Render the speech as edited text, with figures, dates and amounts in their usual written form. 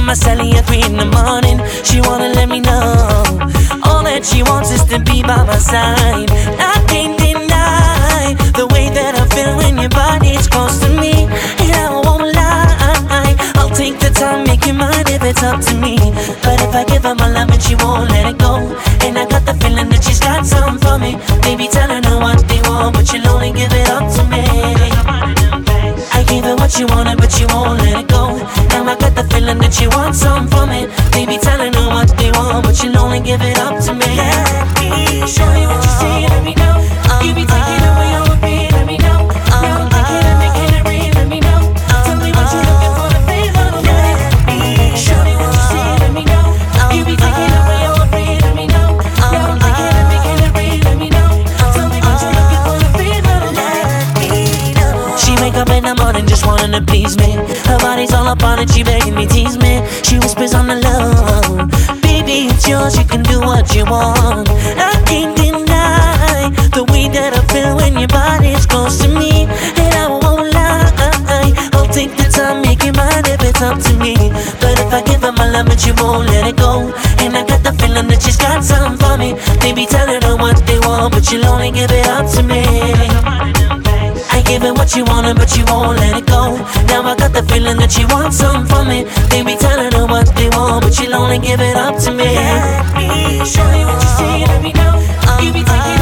my celly at 3 in the morning. She wanna let me know all that she wants is to be by my side. I can't deny the way that I feel when your body's close to me, and I won't lie, I'll take the time, make you mine if it's up to me. But if I give her my love and she won't let it go, and I got the feeling that she's got something for me, baby tell her know what they want, but she'll only give it up to me. I gave her what she wanted, but she won't let it go. Now I got the feeling that she wants something from it. Baby, tell her know what they want, but she'll only give it up to me. Let me show you what you see, let me know. You be taking away all of me, let me know. Now I'm thinking and making it real, let me know. Tell me what you're looking for, the favor. Let me show you what you see, let me know. You be taking away all of me, let me know. Now I'm thinking and making it real, let me know. Tell me what you're looking for, the favor. Let me know. She wake up in the morning just wanting to please me. Her body's all up on it, she begging me, tease me. She whispers on the low, baby it's yours, you can do what you want. I can't deny the way that I feel when your body's close to me, and I won't lie, I'll take the time, make it mine if it's up to me. But if I give her my love and she won't let it go, and I got the feeling that she's got something for me, baby tell her know what they want, but she'll only give it up to me. I give her what she wanted, but she won't let it go. Now I got the feeling that she wants something from me. Baby, tell her know what they want, but she'll only give it up to me. Let me show you what you see, let me know. You be taking